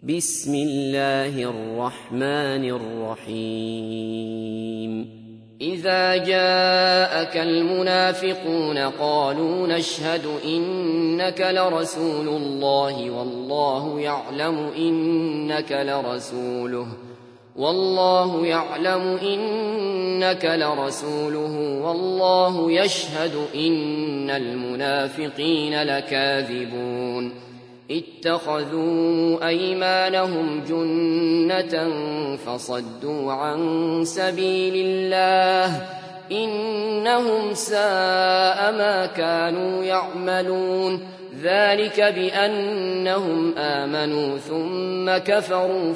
بسم الله الرحمن الرحيم إذا جاءك المنافقون قالوا نشهد إنك لرسول الله والله يعلم إنك لرسوله والله يشهد إن المنافقين لكاذبون اتخذوا أيمانهم جنة فصدوا عن سبيل الله إنهم ساء ما كانوا يعملون ذلك بأنهم آمنوا ثم كفروا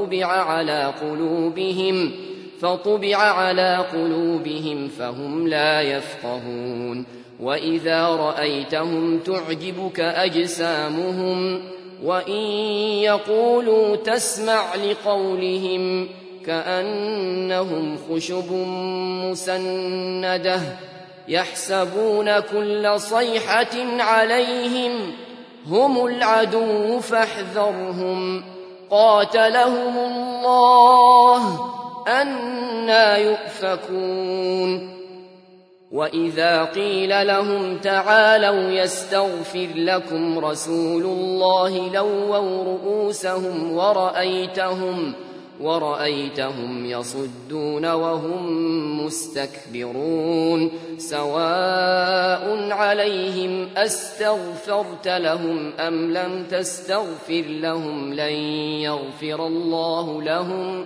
فطبع على قلوبهم فهم لا يفقهون وإذا رأيتهم تعجبك أجسامهم وإن يقولوا تسمع لقولهم كأنهم خشب مسندة يحسبون كل صيحة عليهم هم العدو فاحذرهم قاتلهم الله أنى يؤفكون وإذا قيل لهم تعالوا يستغفر لكم رسول الله لووا رؤوسهم ورأيتهم يصدون وهم مستكبرون سواء عليهم أستغفرت لهم أم لم تستغفر لهم لن يغفر الله لهم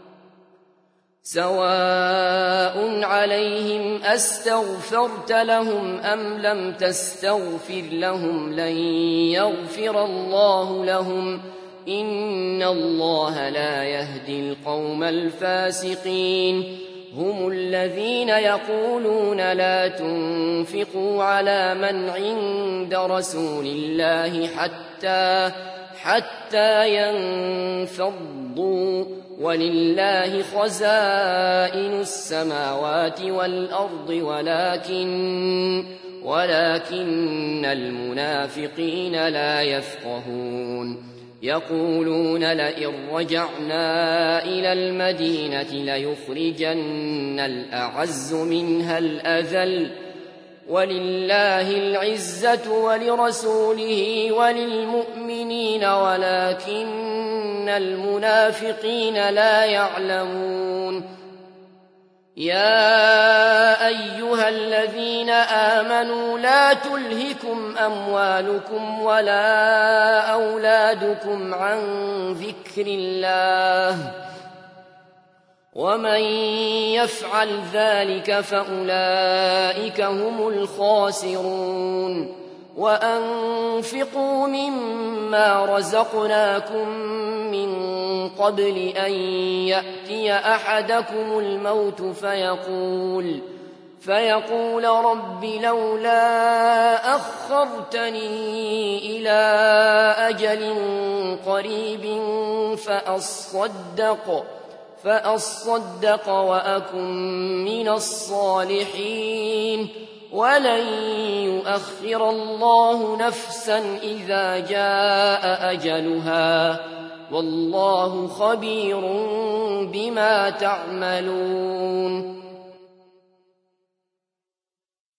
سواء عليهم أستغفرت لهم أم لم تستغفر لهم لن يغفر الله لهم إن الله لا يهدي القوم الفاسقين هم الذين يقولون لا تنفقوا على من عند رسول الله حتى ينفضوا ولله خزائن السماوات والأرض ولكن المنافقين لا يفقهون يقولون لئن رجعنا إلى المدينة ليخرجن الأعز منها الأذل ولله العزة ولرسوله وللمؤمنين ولكن المنافقين لا يعلمون يا أيها الذين آمنوا لا تلهكم أموالكم ولا أولادكم عن ذكر الله ومن يفعل ذلك فأولئك هم الخاسرون وأنفقوا مما رزقناكم من قبل أن يأتي أحدكم الموت فيقول رب لولا أخرتني إلى أجل قريب فأصدق وأكن من الصالحين ولن يؤخر الله نفسا إذا جاء أجلها والله خبير بما تعملون